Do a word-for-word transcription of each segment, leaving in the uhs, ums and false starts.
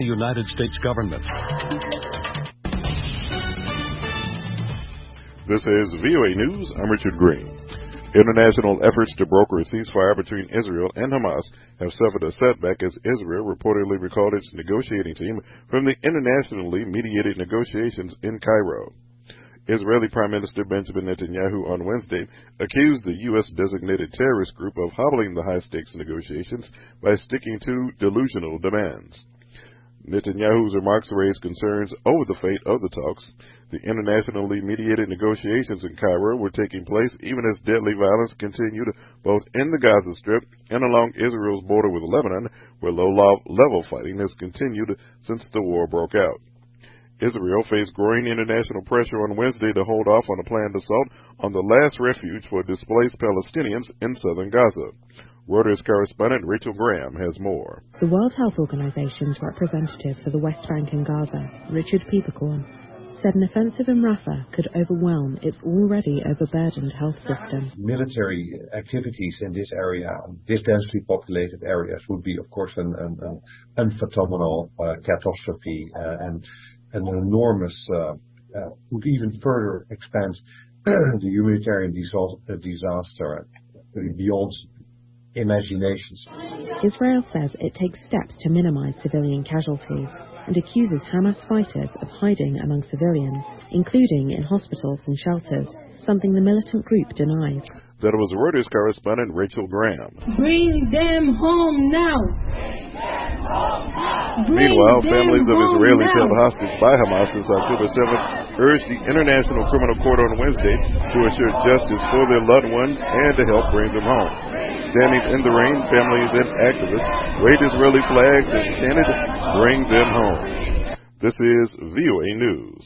the United States government. This is V O A News. I'm Richard Green. International efforts to broker a ceasefire between Israel and Hamas have suffered a setback as Israel reportedly recalled its negotiating team from the internationally mediated negotiations in Cairo. Israeli Prime Minister Benjamin Netanyahu on Wednesday accused the U S-designated terrorist group of hobbling the high-stakes negotiations by sticking to delusional demands. Netanyahu's remarks raised concerns over the fate of the talks. The internationally mediated negotiations in Cairo were taking place even as deadly violence continued both in the Gaza Strip and along Israel's border with Lebanon, where low-level fighting has continued since the war broke out. Israel faced growing international pressure on Wednesday to hold off on a planned assault on the last refuge for displaced Palestinians in southern Gaza. Reuters correspondent Rachel Graham has more. The World Health Organization's representative for the West Bank and Gaza, Richard Peeperkorn, said an offensive in Rafah could overwhelm its already overburdened health system. Military activities in this area, this densely populated areas, would be, of course, an, an, an unfathomable uh, catastrophe uh, and an enormous, uh, uh, would even further expand the humanitarian disaster beyond imaginations. Israel says it takes steps to minimize civilian casualties and accuses Hamas fighters of hiding among civilians, including in hospitals and shelters, something the militant group denies. That was Reuters correspondent Rachel Graham. Bring them home now! Bring Meanwhile, them families of Israelis now. held hostage by Hamas since October seventh urged the International Criminal Court on Wednesday to assure justice for their loved ones and to help bring them home. Standing in the rain, families and activists waved Israeli flags and chanted, "Bring them home." This is V O A News.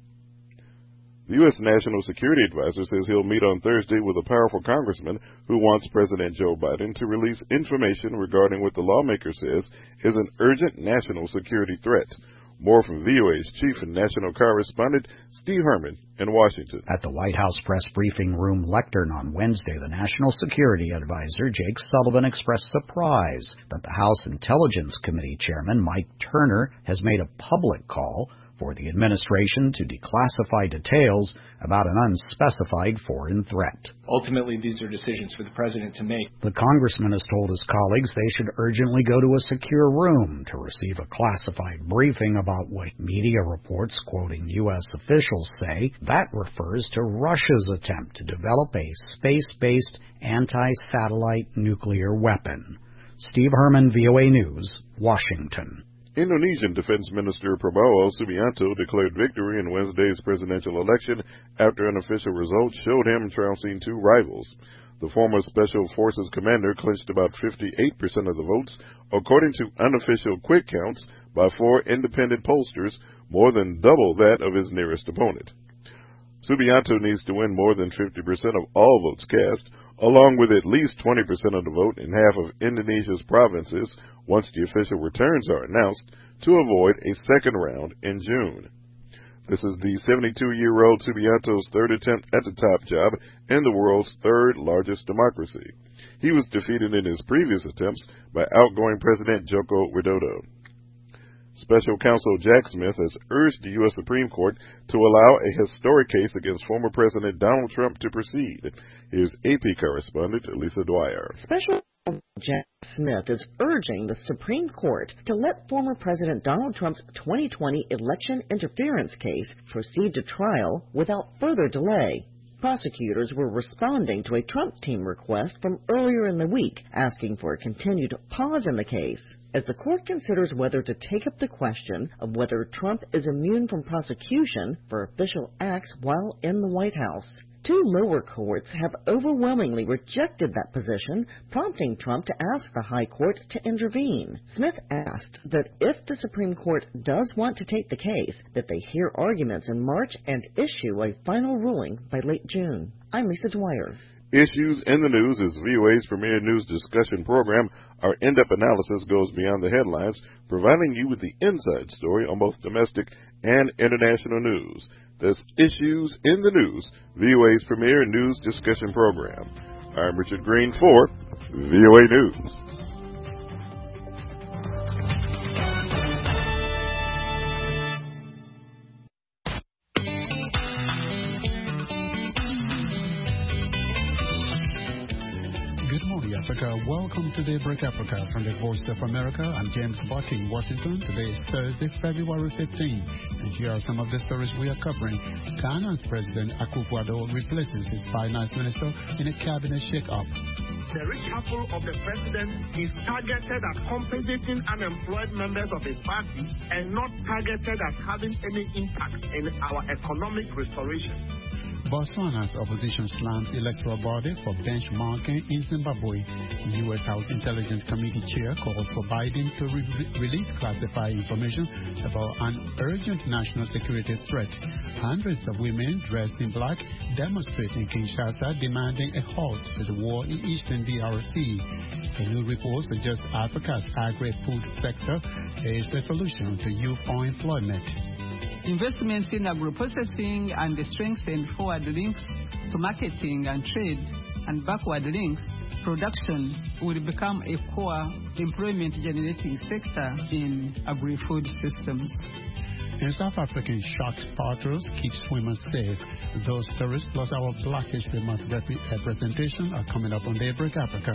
The U S National Security Advisor says he'll meet on Thursday with a powerful congressman who wants President Joe Biden to release information regarding what the lawmaker says is an urgent national security threat. More from V O A's chief and national correspondent, Steve Herman, in Washington. At the White House press briefing room lectern on Wednesday, the National Security Advisor, Jake Sullivan, expressed surprise that the House Intelligence Committee Chairman, Mike Turner, has made a public call for the administration to declassify details about an unspecified foreign threat. Ultimately, these are decisions for the president to make. The congressman has told his colleagues they should urgently go to a secure room to receive a classified briefing about what media reports, quoting U S officials, say that refers to Russia's attempt to develop a space-based anti-satellite nuclear weapon. Steve Herman, V O A News, Washington. Indonesian Defense Minister Prabowo Subianto declared victory in Wednesday's presidential election after unofficial results showed him trouncing two rivals. The former Special Forces commander clinched about fifty-eight percent of the votes, according to unofficial quick counts by four independent pollsters, more than double that of his nearest opponent. Subianto needs to win more than fifty percent of all votes cast, along with at least twenty percent of the vote in half of Indonesia's provinces once the official returns are announced, to avoid a second round in June. This is the seventy-two-year-old Subianto's third attempt at the top job in the world's third-largest democracy. He was defeated in his previous attempts by outgoing President Joko Widodo. Special Counsel Jack Smith has urged the U S Supreme Court to allow a historic case against former President Donald Trump to proceed. Here's A P correspondent Lisa Dwyer. Special Counsel Jack Smith is urging the Supreme Court to let former President Donald Trump's twenty twenty election interference case proceed to trial without further delay. Prosecutors were responding to a Trump team request from earlier in the week, asking for a continued pause in the case, as the court considers whether to take up the question of whether Trump is immune from prosecution for official acts while in the White House. Two lower courts have overwhelmingly rejected that position, prompting Trump to ask the High Court to intervene. Smith asked that if the Supreme Court does want to take the case, that they hear arguments in March and issue a final ruling by late June. I'm Lisa Dwyer. Issues in the News is V O A's premier news discussion program. Our in-depth analysis goes beyond the headlines, providing you with the inside story on both domestic and international news. That's Issues in the News, V O A's premier news discussion program. I'm Richard Green for V O A News. Africa. Welcome to Daybreak Africa from the Voice of America. I'm James Buck in Washington. Today is Thursday, February fifteenth. And here are some of the stories we are covering. Ghana's President Akufo-Addo replaces his finance minister in a cabinet shake-up. The reshuffle of the president is targeted at compensating unemployed members of his party and not targeted at having any impact in our economic restoration. Botswana's opposition slams electoral body for benchmarking in Zimbabwe. U S House Intelligence Committee chair calls for Biden to re- release classified information about an urgent national security threat. Hundreds of women dressed in black demonstrate in Kinshasa demanding a halt to the war in eastern D R C. A new report suggests Africa's agri-food sector is the solution to youth unemployment. Investments in agro-processing and the strengthened forward links to marketing and trade and backward links production will become a core employment-generating sector in agri-food systems. And South African shark spotters keep swimmers safe. Those stories plus our Black History Month rep- representation are coming up on Daybreak Africa.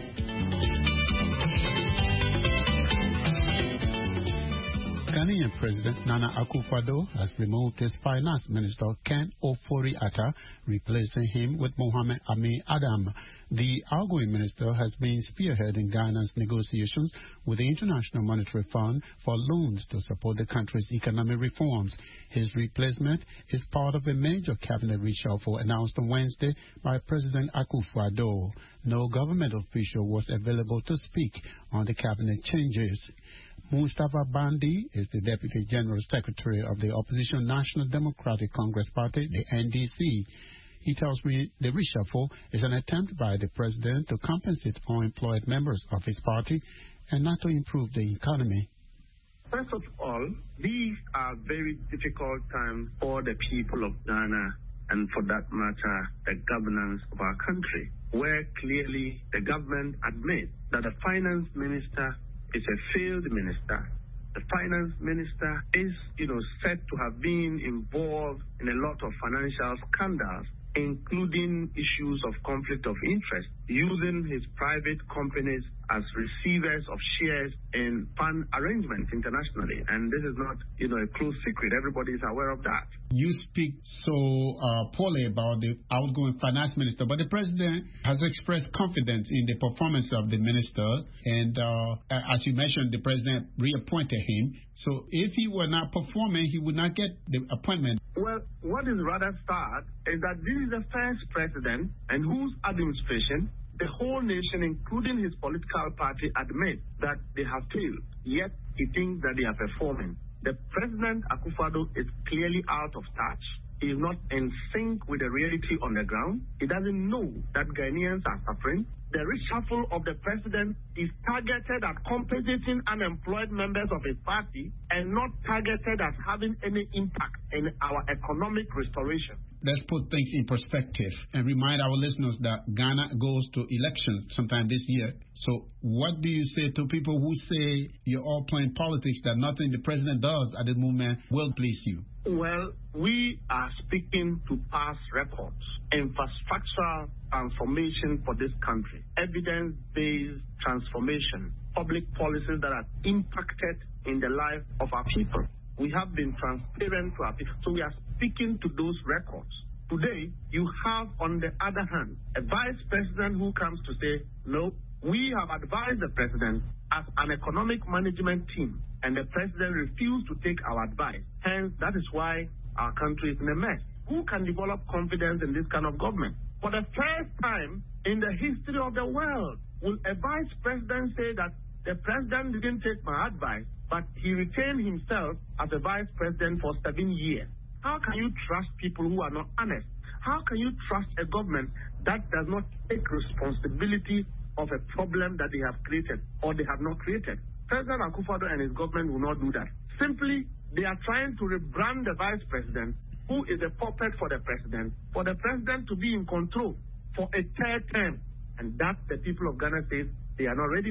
Ghanaian President Nana Akufo-Addo has removed his finance minister Ken Ofori-Atta, replacing him with Mohamed Amin Adam. The outgoing minister has been spearheading Ghana's negotiations with the International Monetary Fund for loans to support the country's economic reforms. His replacement is part of a major cabinet reshuffle announced on Wednesday by President Akufo-Addo. No government official was available to speak on the cabinet changes. Mustafa Bandi is the Deputy General Secretary of the opposition National Democratic Congress Party, the N D C. He tells me the reshuffle is an attempt by the president to compensate unemployed members of his party and not to improve the economy. First of all, these are very difficult times for the people of Ghana and, for that matter, the governance of our country, where clearly the government admits that the finance minister is a failed minister. The finance minister is, you know, said to have been involved in a lot of financial scandals, including issues of conflict of interest, using his private companies as receivers of shares in fund arrangements internationally. And this is not, you know, a closed secret. Everybody is aware of that. You speak so uh, poorly about the outgoing finance minister, but the president has expressed confidence in the performance of the minister. And uh, as you mentioned, the president reappointed him. So if he were not performing, he would not get the appointment. Well, what is rather sad is that this is the first president and whose administration the whole nation, including his political party, admit that they have failed. Yet he thinks that they are performing. The President Akufo-Addo is clearly out of touch. He is not in sync with the reality on the ground. He doesn't know that Ghanaians are suffering. The reshuffle of the president is targeted at compensating unemployed members of his party and not targeted at having any impact in our economic restoration. Let's put things in perspective and remind our listeners that Ghana goes to election sometime this year. So what do you say to people who say you're all playing politics, that nothing the president does at the moment will please you? Well, we are speaking to past records, infrastructural transformation for this country, evidence-based transformation, public policies that are impacted in the life of our people. We have been transparent to our people, so we are speaking to those records. Today, you have, on the other hand, a vice president who comes to say, no, we have advised the president as an economic management team, and the president refused to take our advice. Hence, that is why our country is in a mess. Who can develop confidence in this kind of government? For the first time in the history of the world, will a vice president say that the president didn't take my advice, but he retained himself as a vice president for seven years? How can you trust people who are not honest? How can you trust a government that does not take responsibility of a problem that they have created or they have not created? President Akufo-Addo and his government will not do that. Simply, they are trying to rebrand the vice president, who is a puppet for the president, for the president to be in control for a third term. And that the people of Ghana say they are not ready for.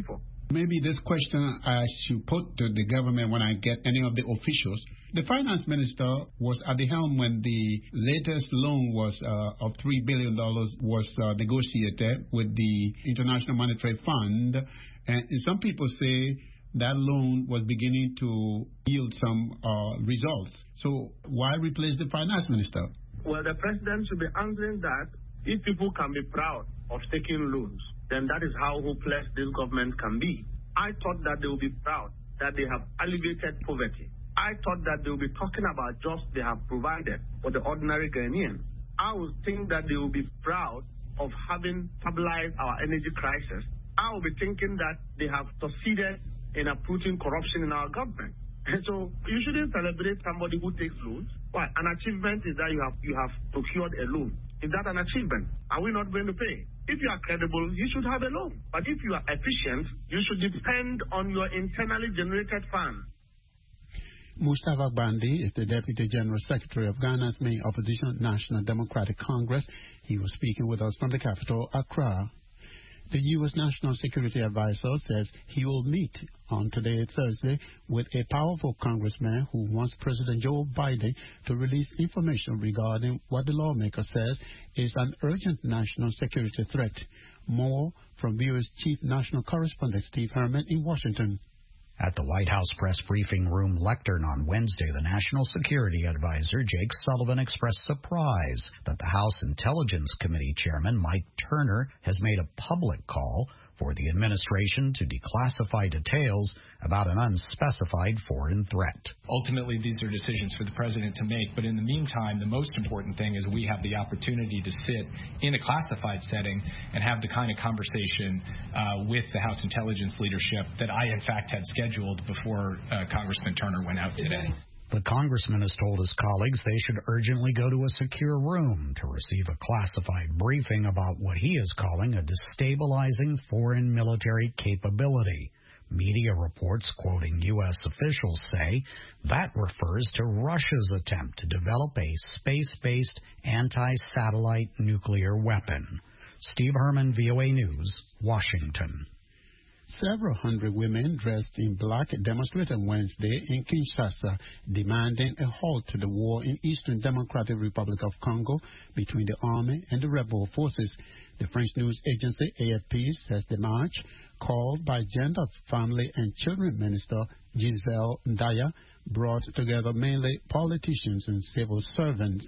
Maybe this question I should put to the government when I get any of the officials. The finance minister was at the helm when the latest loan was uh, of three billion dollars was uh, negotiated with the International Monetary Fund. And some people say that loan was beginning to yield some uh, results. So why replace the finance minister? Well, the president should be answering that if people can be proud of taking loans, then that is how hopeless this government can be. I thought that they would be proud that they have alleviated poverty. I thought that they would be talking about jobs they have provided for the ordinary Ghanaian. I would think that they would be proud of having stabilized our energy crisis. I would be thinking that they have succeeded in uprooting corruption in our government. And so you shouldn't celebrate somebody who takes loans. Why? An achievement is that you have you have procured a loan. Is that an achievement? Are we not going to pay? If you are credible, you should have a loan. But if you are efficient, you should depend on your internally generated funds. Mustafa Bandi is the Deputy General Secretary of Ghana's main opposition, National Democratic Congress. He was speaking with us from the capital, Accra. The U S National Security Advisor says he will meet on today, Thursday, with a powerful congressman who wants President Joe Biden to release information regarding what the lawmaker says is an urgent national security threat. More from V O A's Chief National Correspondent Steve Herman in Washington. At the White House press briefing room lectern on Wednesday, the National Security Advisor, Jake Sullivan, expressed surprise that the House Intelligence Committee Chairman, Mike Turner, has made a public call for the administration to declassify details about an unspecified foreign threat. Ultimately, these are decisions for the president to make, but in the meantime, the most important thing is we have the opportunity to sit in a classified setting and have the kind of conversation uh, with the House Intelligence leadership that I, in fact, had scheduled before uh, Congressman Turner went out today. The congressman has told his colleagues they should urgently go to a secure room to receive a classified briefing about what he is calling a destabilizing foreign military capability. Media reports quoting U S officials say that refers to Russia's attempt to develop a space-based anti-satellite nuclear weapon. Steve Herman, V O A News, Washington. Several hundred women dressed in black demonstrated Wednesday in Kinshasa, demanding a halt to the war in Eastern Democratic Republic of Congo between the army and the rebel forces. The French news agency A F P says the march, called by Gender, Family and Children Minister Giselle Ndaya, brought together mainly politicians and civil servants.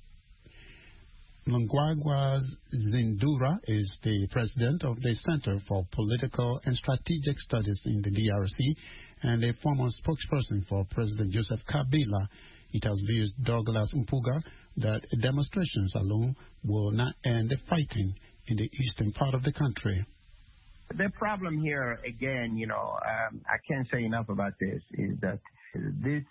Mngwagwa Zindura is the president of the Center for Political and Strategic Studies in the D R C and a former spokesperson for President Joseph Kabila. It has views Douglas Mpuga that demonstrations alone will not end the fighting in the eastern part of the country. The problem here, again, you know, um, I can't say enough about this, is that this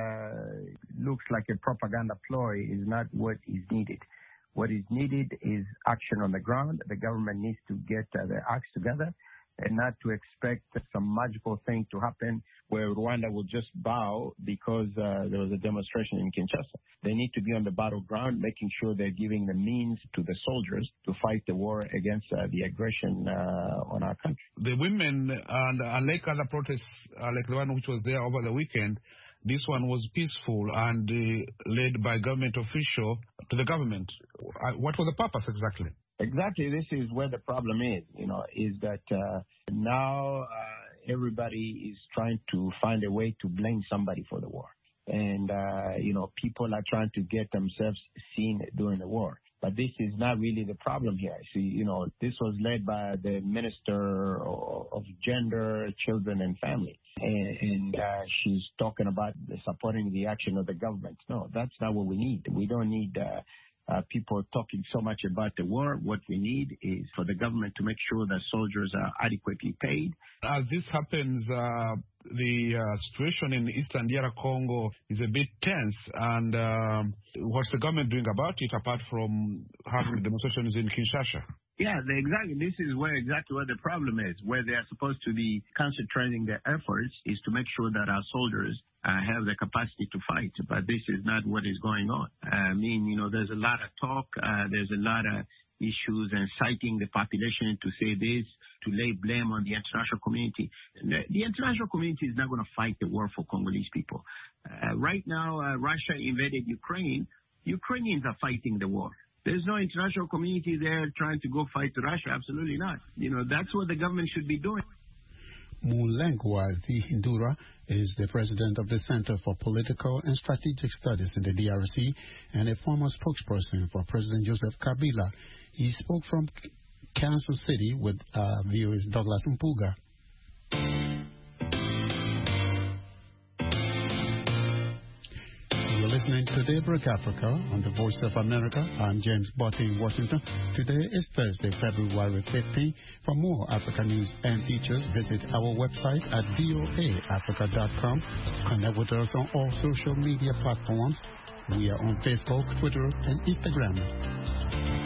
uh, looks like a propaganda ploy is not what is needed. What is needed is action on the ground. The government needs to get uh, their acts together and not to expect some magical thing to happen where Rwanda will just bow because uh, there was a demonstration in Kinshasa. They need to be on the battleground, making sure they're giving the means to the soldiers to fight the war against uh, the aggression uh, on our country. The women, and unlike other protests, uh, like the one which was there over the weekend, this one was peaceful and uh, led by government official to the government. Uh, what was the purpose exactly? Exactly. This is where the problem is, you know, is that uh, now uh, everybody is trying to find a way to blame somebody for the war. And, uh, you know, people are trying to get themselves seen during the war. But this is not really the problem here. See, you know, this was led by the Minister of Gender, Children and Family. And, and uh, she's talking about supporting the action of the government. No, that's not what we need. We don't need uh, uh, people talking so much about the war. What we need is for the government to make sure that soldiers are adequately paid. As this happens, uh, the uh, situation in Eastern D R Congo is a bit tense. And um, what's the government doing about it apart from having demonstrations in Kinshasa? Yeah, they exactly. This is where exactly where the problem is. Where they are supposed to be concentrating their efforts is to make sure that our soldiers uh, have the capacity to fight. But this is not what is going on. I mean, you know, there's a lot of talk. Uh, there's a lot of issues and citing the population to say this, to lay blame on the international community. The, the international community is not going to fight the war for Congolese people. Uh, right now, uh, Russia invaded Ukraine. Ukrainians are fighting the war. There's no international community there trying to go fight Russia. Absolutely not. You know, that's what the government should be doing. Mulengwa Zihindura is the president of the Center for Political and Strategic Studies in the D R C and a former spokesperson for President Joseph Kabila. He spoke from Kansas City with uh, V O A's Douglas Mpuga. You're listening to Daybreak Africa on the Voice of America. I'm James Botte in Washington. Today is Thursday, February fifteenth. For more Africa news and features, visit our website at V O A Africa dot com. Connect with us on all social media platforms. We are on Facebook, Twitter, and Instagram.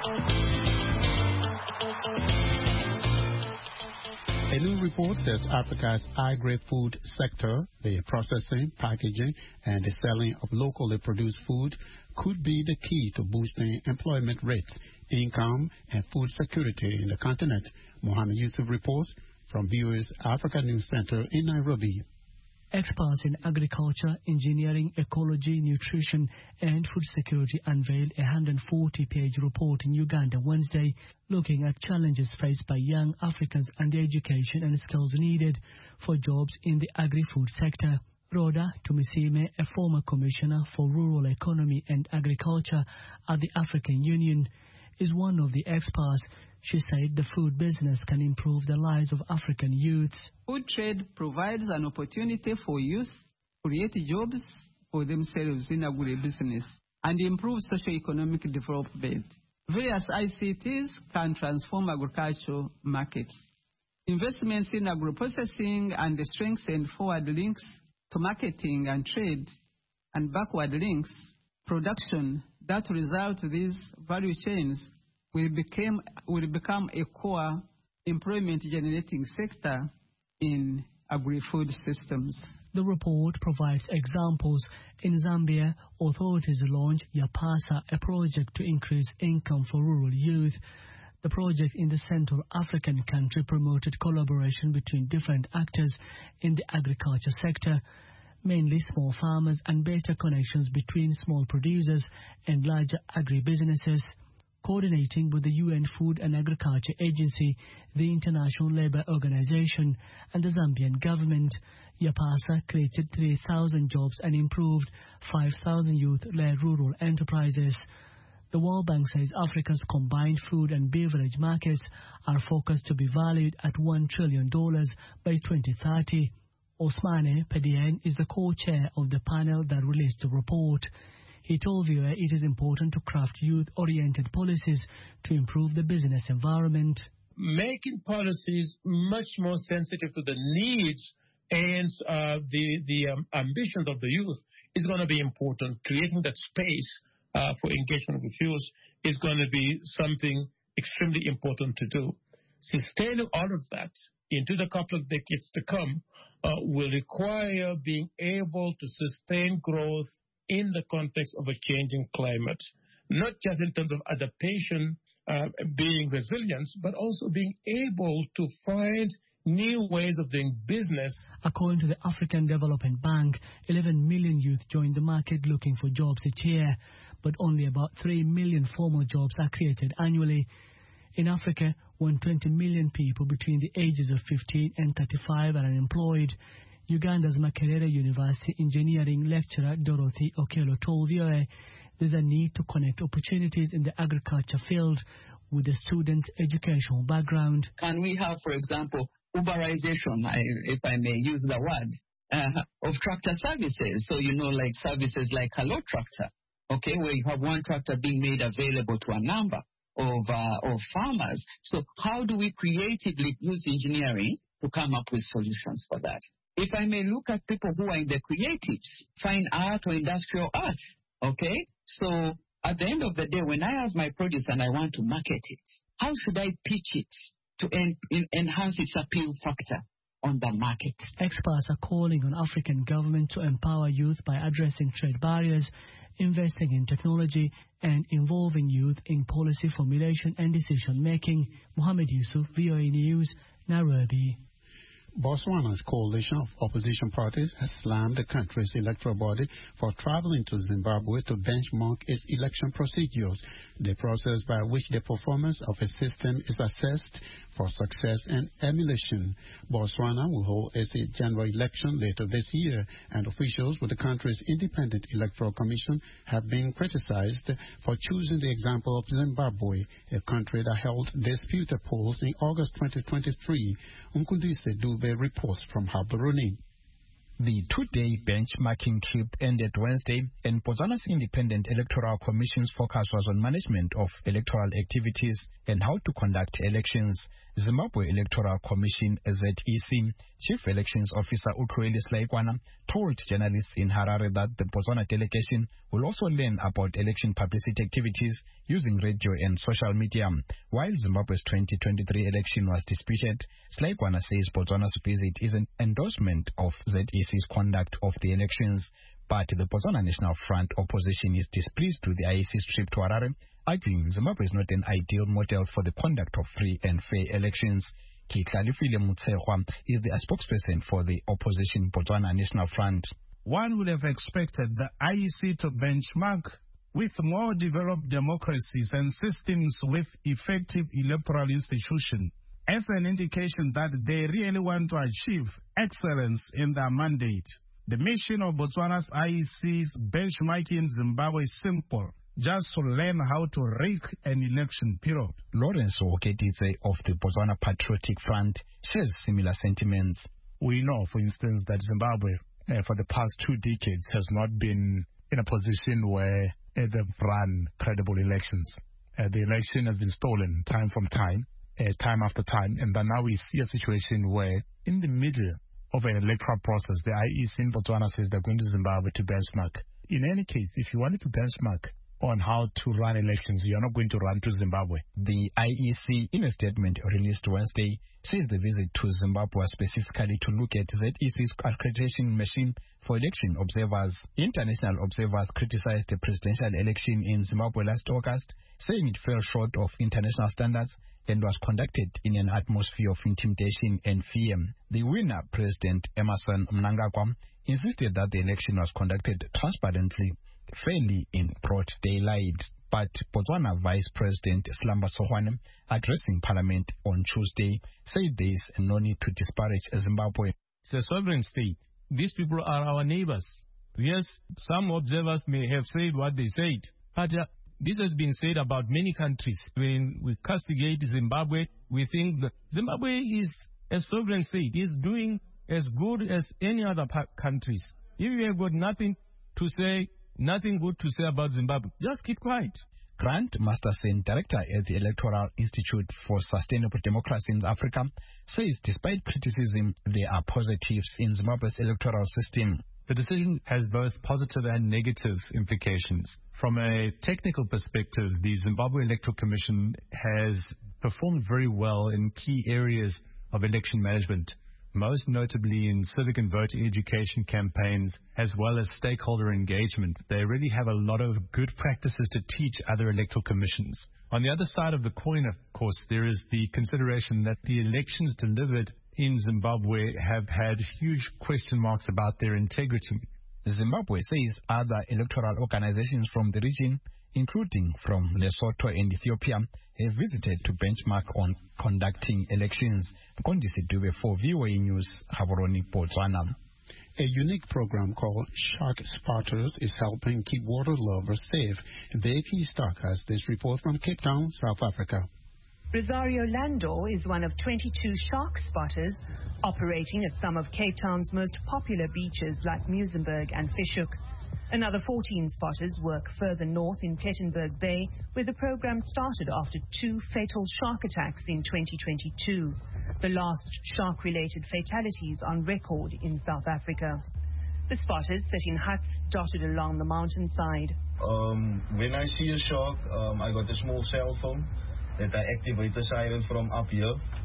A new report says Africa's high-grade food sector, the processing, packaging, and the selling of locally produced food, could be the key to boosting employment rates, income, and food security in the continent. Mohammed Yusuf reports from V O A's Africa News Center in Nairobi. Experts in agriculture, engineering, ecology, nutrition, and food security unveiled a one hundred forty page report in Uganda Wednesday, looking at challenges faced by young Africans and the education and skills needed for jobs in the agri-food sector. Rhoda Tumisime, a former commissioner for rural economy and agriculture at the African Union, is one of the experts. She said the food business can improve the lives of African youths. Food trade provides an opportunity for youth to create jobs for themselves in agribusiness and improve socio-economic development. Various I C Ts can transform agricultural markets. Investments in agro-processing and strengthen forward links to marketing and trade and backward links, production that result these value chains will become, will become a core employment-generating sector in agri-food systems. The report provides examples. In Zambia, authorities launched Yapasa, a project to increase income for rural youth. The project in the Central African country promoted collaboration between different actors in the agriculture sector, mainly small farmers, and better connections between small producers and larger agri-businesses. Coordinating with the U N Food and Agriculture Agency, the International Labour Organization, and the Zambian government, Yapasa created three thousand jobs and improved five thousand youth-led rural enterprises. The World Bank says Africa's combined food and beverage markets are forecast to be valued at one trillion dollars by twenty thirty. Osmane Pedien is the co-chair of the panel that released the report. He told V O A it is important to craft youth-oriented policies to improve the business environment. Making policies much more sensitive to the needs and uh, the, the um, ambitions of the youth is going to be important. Creating that space uh, for engagement with youth is going to be something extremely important to do. Sustaining all of that into the couple of decades to come uh, will require being able to sustain growth in the context of a changing climate, not just in terms of adaptation, uh, being resilient, but also being able to find new ways of doing business. According to the African Development Bank, eleven million youth join the market looking for jobs each year, but only about three million formal jobs are created annually. In Africa, one hundred twenty million people between the ages of fifteen and thirty-five are unemployed. Uganda's Makerere University engineering lecturer Dorothy Okello told V O A there's a need to connect opportunities in the agriculture field with the students' educational background. Can we have, for example, Uberization, if I may use the word, uh, of tractor services? So, you know, like services like Hello Tractor, okay, where you have one tractor being made available to a number of, uh, of farmers. So how do we creatively use engineering to come up with solutions for that? If I may look at people who are in the creatives, fine art or industrial arts, okay? So at the end of the day, when I have my produce and I want to market it, how should I pitch it to en- en- enhance its appeal factor? on the market. Experts are calling on African governments to empower youth by addressing trade barriers, investing in technology, and involving youth in policy formulation and decision-making. Mohammed Yusuf, V O A News, Nairobi. Botswana's coalition of opposition parties has slammed the country's electoral body for traveling to Zimbabwe to benchmark its election procedures, the process by which the performance of a system is assessed for success and emulation. Botswana will hold its general election later this year, and officials with the country's Independent Electoral Commission have been criticized for choosing the example of Zimbabwe, a country that held disputed polls in August twenty twenty-three. Umkundise Dube reports from Gaborone. The two-day benchmarking trip ended Wednesday, and Botswana's Independent Electoral Commission's focus was on management of electoral activities and how to conduct elections. Zimbabwe Electoral Commission Z E C Chief Elections Officer Utlweli Slaikwana told journalists in Harare that the Botswana delegation will also learn about election publicity activities using radio and social media. While Zimbabwe's twenty twenty-three election was disputed, Slaikwana says Botswana's visit is an endorsement of Z E C's conduct of the elections. But the Botswana National Front opposition is displeased with the I E C's trip to Harare, arguing Zimbabwe is not an ideal model for the conduct of free and fair elections. Kiklalifile Mutserwa is the spokesperson for the opposition Botswana National Front. One would have expected the I E C to benchmark with more developed democracies and systems with effective electoral institutions as an indication that they really want to achieve excellence in their mandate. The mission of Botswana's I E C's benchmarking in Zimbabwe is simple, just to learn how to rig an election period. Lawrence Okedidze of the Botswana Patriotic Front shares similar sentiments. We know, for instance, that Zimbabwe uh, for the past two decades has not been in a position where uh, they've run credible elections. Uh, the election has been stolen time from time, uh, time after time, and then now we see a situation where in the middle of an electoral process, the I E C in Botswana says they're going to Zimbabwe to benchmark. In any case, if you wanted to benchmark on how to run elections, you're not going to run to Zimbabwe. The I E C, in a statement released Wednesday, says the visit to Zimbabwe was specifically to look at Z E C's accreditation machine for election observers. International observers criticized the presidential election in Zimbabwe last August, saying it fell short of international standards and was conducted in an atmosphere of intimidation and fear. The winner, President Emmerson Mnangagwa, insisted that the election was conducted transparently, fairly in broad daylight. But Botswana Vice President Slamba Sohwane, addressing Parliament on Tuesday, said there is no need to disparage Zimbabwe. It's a sovereign state. These people are our neighbors. Yes, some observers may have said what they said, but uh, this has been said about many countries. When we castigate Zimbabwe, we think that Zimbabwe is a sovereign state. It's doing as good as any other countries. If you have got nothing to say, nothing good to say about Zimbabwe, just keep quiet. Grant Masterson, director at the Electoral Institute for Sustainable Democracy in Africa, says despite criticism, there are positives in Zimbabwe's electoral system. The decision has both positive and negative implications. From a technical perspective, the Zimbabwe Electoral Commission has performed very well in key areas of election management, most notably in civic and voter education campaigns, as well as stakeholder engagement. They really have a lot of good practices to teach other electoral commissions. On the other side of the coin, of course, there is the consideration that the elections delivered in Zimbabwe have had huge question marks about their integrity. Zimbabwe says other electoral organizations from the region, including from Lesotho and Ethiopia, have visited to benchmark on conducting elections. Kondisi Dube for V O A News, Gaborone, Botswana. A unique program called Shark Spotters is helping keep water lovers safe. Vicky Stark has this report from Cape Town, South Africa. Rosario Landor is one of twenty-two shark spotters operating at some of Cape Town's most popular beaches like Muizenberg and Fish Hoek. Another fourteen spotters work further north in Plettenberg Bay, where the program started after two fatal shark attacks in twenty twenty-two, the last shark-related fatalities on record in South Africa. The spotters sit in huts dotted along the mountainside. Um, when I see a shark, um, I got a small cell phone that I activate the siren from up here.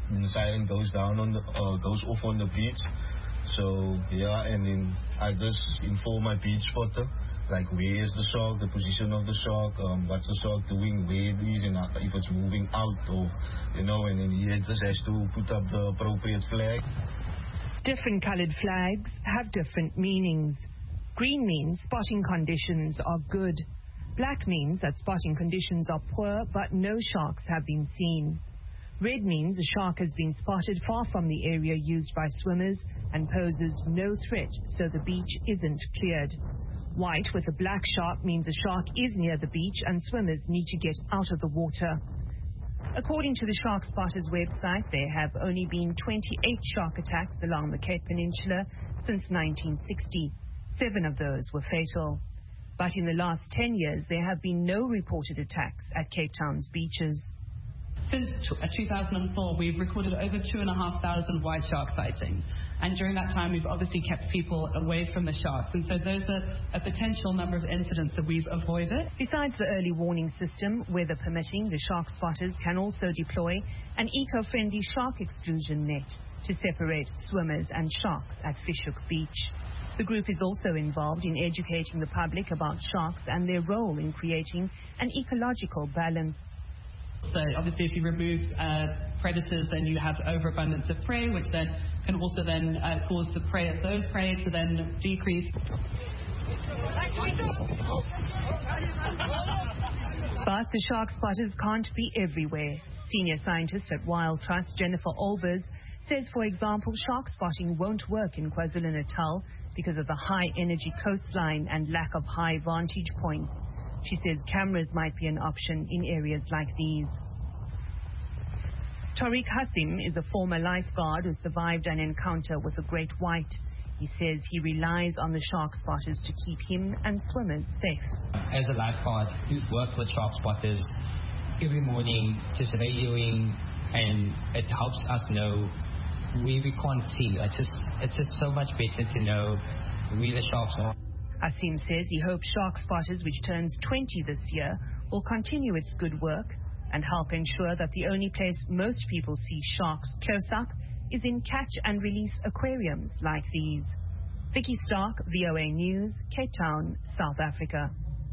the siren goes down on the, uh, goes off on the beach. So yeah, and then I just inform my beach spotter, like where is the shark, the position of the shark, um, what's the shark doing, where it is, and if it's moving out, or you know, and then he just has to put up the appropriate flag. Different colored flags have different meanings. Green means spotting conditions are good. Black means that spotting conditions are poor, but no sharks have been seen. Red means a shark has been spotted far from the area used by swimmers and poses no threat, so the beach isn't cleared. White with a black shark means a shark is near the beach and swimmers need to get out of the water. According to the Shark Spotters website, there have only been twenty-eight shark attacks along the Cape Peninsula since nineteen sixty. Seven of those were fatal. But in the last ten years, there have been no reported attacks at Cape Town's beaches. Since two thousand four, we've recorded over two and a half thousand white shark sightings. And during that time, we've obviously kept people away from the sharks. And so those are a potential number of incidents that we've avoided. Besides the early warning system, weather permitting, the Shark Spotters can also deploy an eco-friendly shark exclusion net to separate swimmers and sharks at Fish Hoek Beach. The group is also involved in educating the public about sharks and their role in creating an ecological balance. So obviously if you remove uh, predators, then you have overabundance of prey, which then can also then uh, cause the prey of those prey to then decrease. But the Shark Spotters can't be everywhere. Senior scientist at Wild Trust, Jennifer Olbers, says, for example, shark spotting won't work in KwaZulu-Natal because of the high energy coastline and lack of high vantage points. She says cameras might be an option in areas like these. Tariq Hassim is a former lifeguard who survived an encounter with a great white. He says he relies on the shark spotters to keep him and swimmers safe. As a lifeguard, we work with shark spotters every morning, just radioing, and it helps us know where we can't see. It's just, it's just so much better to know where the sharks are. Hassim says he hopes Shark Spotters, which turns twenty this year, will continue its good work and help ensure that the only place most people see sharks close up is in catch and release aquariums like these. Vicky Stark, V O A News, Cape Town, South Africa.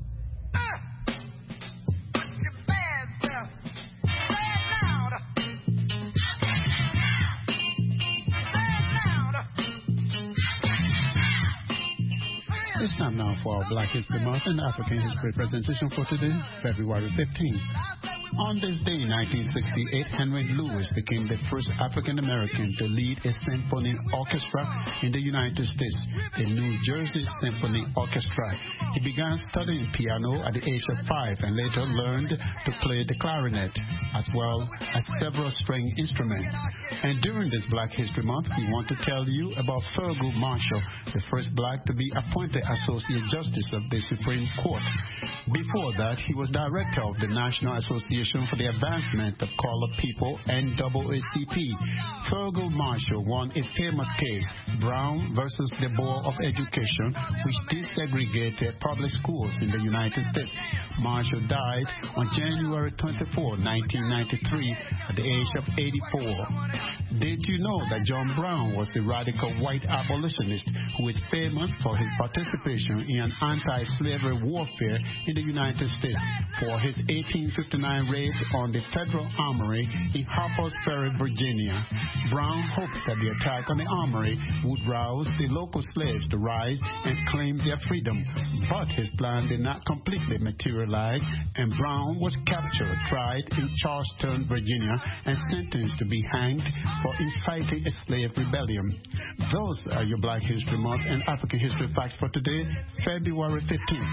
It's time now for our Black History Month and African History presentation for today, February fifteenth. On this day in nineteen sixty-eight, Henry Lewis became the first African-American to lead a symphony orchestra in the United States, the New Jersey Symphony Orchestra. He began studying piano at the age of five and later learned to play the clarinet, as well as several string instruments. And during this Black History Month, we want to tell you about Thurgood Marshall, the first black to be appointed Associate Justice of the Supreme Court. Before that, he was director of the National Association for the Advancement of Colored People, N double A C P. Thurgood Marshall won a famous case, Brown versus the Board of Education, which desegregated public schools in the United States. Marshall died on January twenty-fourth, nineteen ninety-three, at the age of eighty-four. Did you know that John Brown was a radical white abolitionist who is famous for his participation in anti-slavery warfare in the United States for his eighteen fifty-nine raid on the Federal Armory in Harpers Ferry, Virginia? Brown hoped that the attack on the armory would rouse the local slaves to rise and claim their freedom, but his plan did not completely materialize, and Brown was captured, tried in Charleston, Virginia, and sentenced to be hanged for inciting a slave rebellion. Those are your Black History Month and African History facts for today, February fifteenth.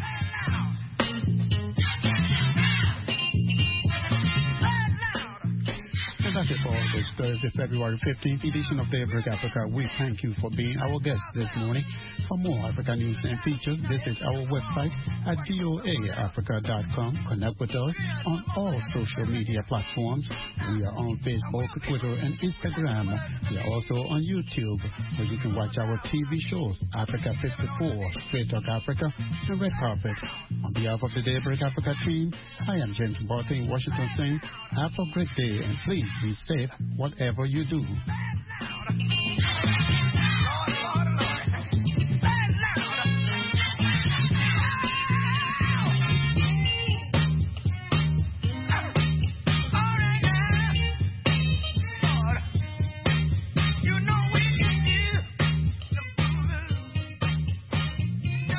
And that's it for this Thursday, February fifteenth edition of Daybreak Africa. We thank you for being our guest this morning. For more African news and features, visit our website at V O A Africa dot com. Connect with us on all social media platforms. We are on Facebook, Twitter, and Instagram. We are also on YouTube, where you can watch our T V shows, Africa fifty-four, Straight Talk Africa, and Red Carpet. On behalf of the Daybreak Africa team, I am James Barton in Washington saying, have a great day, and please Be safe, whatever you do.